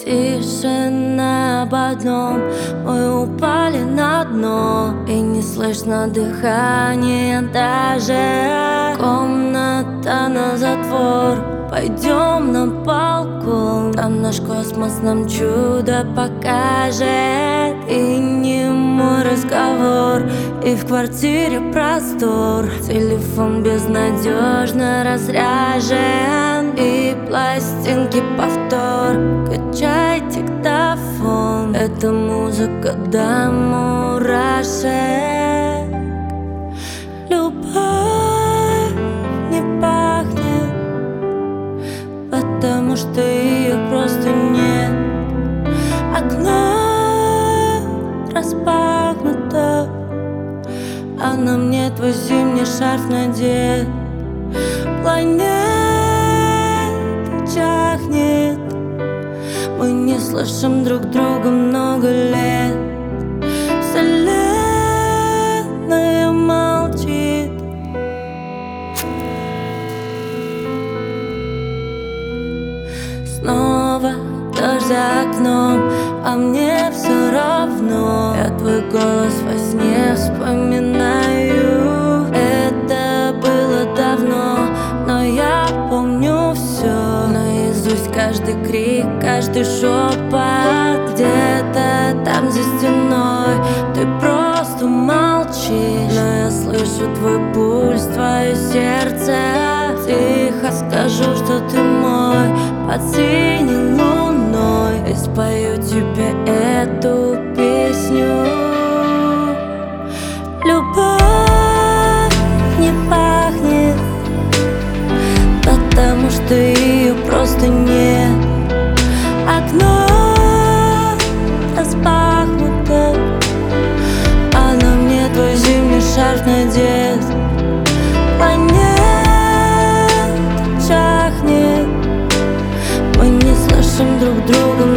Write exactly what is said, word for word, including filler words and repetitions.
Тишина об одном, мы упали на дно, и не слышно дыхания даже. Комната на затвор, пойдем на балкон, там наш космос нам чудо покажет. И не мой разговор, и в квартире простор, телефон безнадежно разряжен, и пластинки повтор, качай диктофон. Это музыка до мурашек. Любовь не пахнет, потому что ее просто нет. Окно распахнуто, а на мне твой зимний шарф надет. Планета чахнет, мы не слышим друг друга много лет. Вселенная молчит. Снова дождь за окном, а мне все равно. Я твой голос во сне вспоминаю. Это было давно, но я помню все наизусть, каждый крик, каждый шепот. Где-то там за стеной ты просто молчишь, но я слышу твой пульс, твое сердце. Тихо скажу, что ты мой под синей луной, и спою тебе эту песню. Любовь не пахнет, потому что ее просто нет. Окно распахнуто, а на мне твой зимний шарф надет. Планета чахнет, мы не слышим друг друга